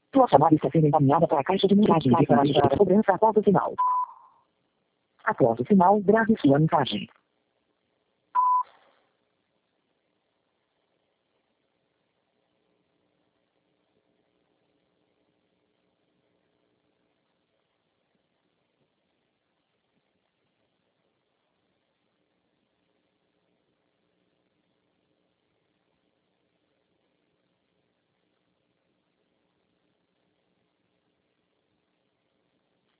Sua chamada está sendo encaminhada para a caixa de mensagem de cobrança após o sinal. Após o sinal, grave sua mensagem.